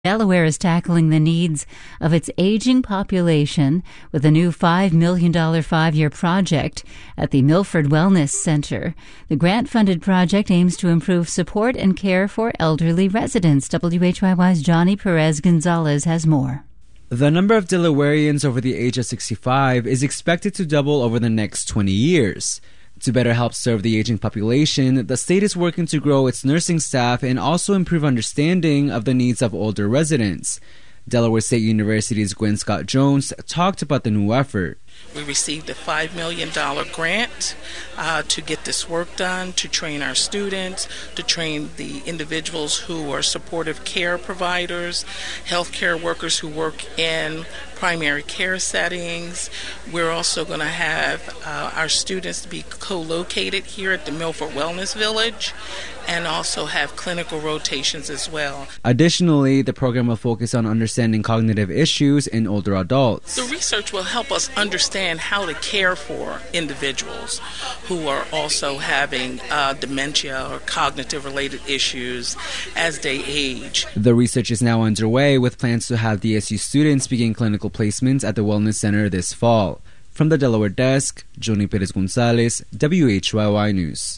Delaware is tackling the needs of its aging population with a new $5 million 5-year project at the Milford Wellness Center. The grant-funded project aims to improve support and care for elderly residents. WHYY's Johnny Perez-Gonzalez has more. The number of Delawareans over the age of 65 is expected to double over the next 20 years. To better help serve the aging population, the state is working to grow its nursing staff and also improve understanding of the needs of older residents. Delaware State University's Gwen Scott Jones talked about the new effort. We received a $5 million grant to get this work done, to train our students, to train the individuals who are supportive care providers, healthcare workers who work in primary care settings. We're also going to have our students be co-located here at the Milford Wellness Village and also have clinical rotations as well. Additionally, the program will focus on understanding cognitive issues in older adults. The research will help us understand how to care for individuals who are also having dementia or cognitive-related issues as they age. The research is now underway with plans to have DSU students begin clinical placements at the Wellness Center this fall. From the Delaware desk, Johnny Perez-Gonzalez, WHYY News.